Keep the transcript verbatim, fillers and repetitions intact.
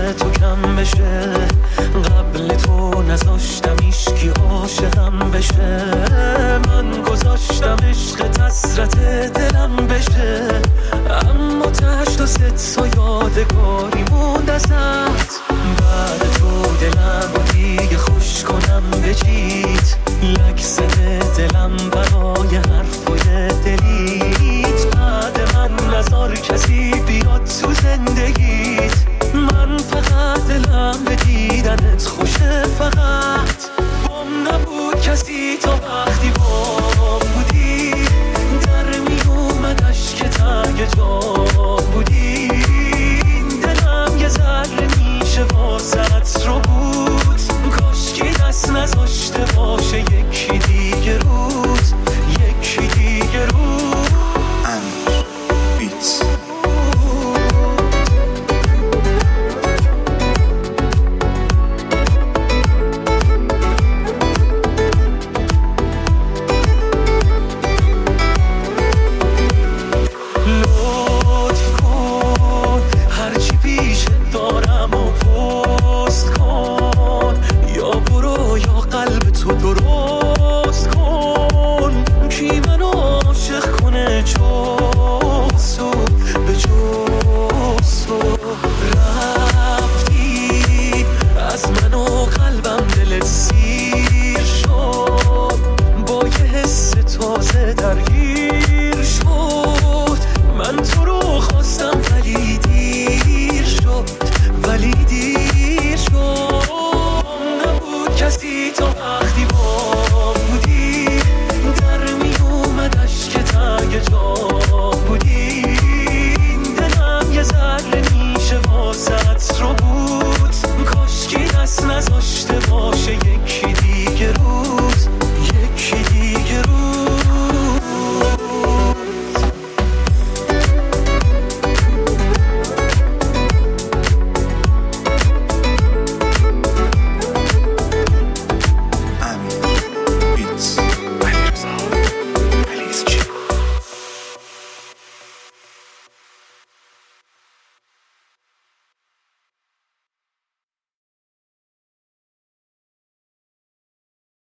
تو کم بشه، قبل تو نذاشتم ایشکی عاشقم بشه، من گذاشتم عشق حسرت دلم بشه، اما تش تو ست و یادگاری موند ازت. بعد تو دلم رو دیگه خوش کنم به چیت، لک زده